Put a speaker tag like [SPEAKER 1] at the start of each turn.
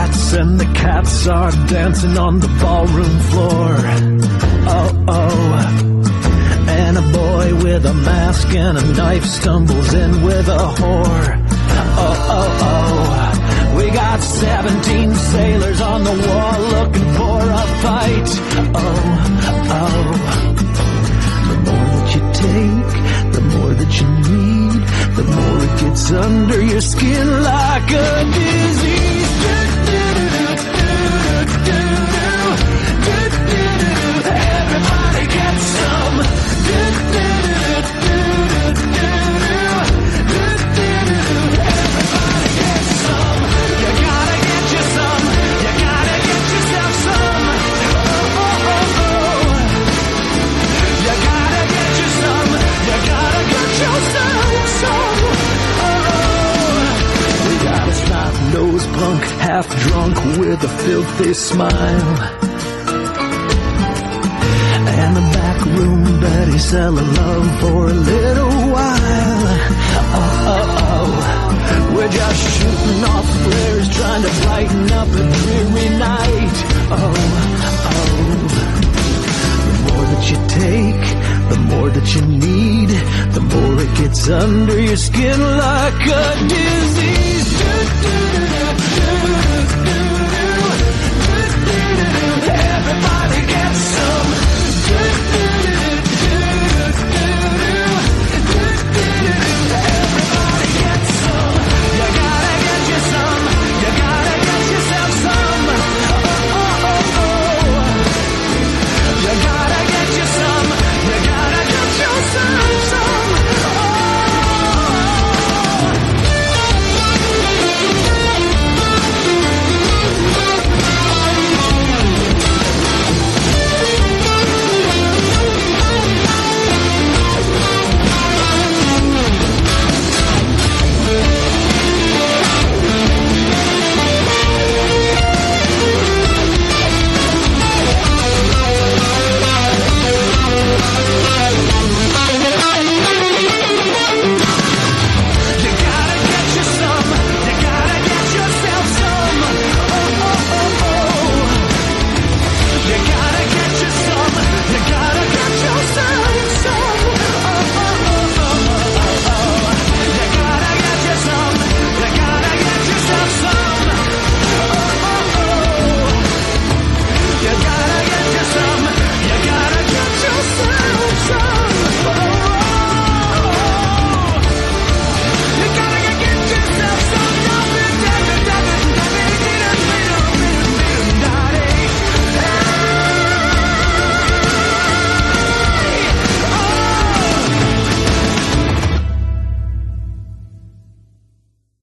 [SPEAKER 1] rats and the cats are dancing on the ballroom floor. Oh, oh. And a boy with a mask and a knife stumbles in with a whore. Oh, oh, oh. We got 17 sailors on the wall looking for a fight. Oh, oh. The more that you take, the more that you need, the more it gets under your skin like a disease. Everybody gets some. Everybody gets some. You gotta get you some. You gotta get yourself some. Oh, oh, oh. You gotta get you some. You gotta get yourself some. Oh. We got a snot-nosed punk, half drunk with a filthy smile. And the back room Betty selling love for a little while. Oh, oh, oh. We're just shooting off flares, trying to brighten up a dreary night. Oh, oh. The more that you take, the more that you need, the more it gets under your skin like a disease.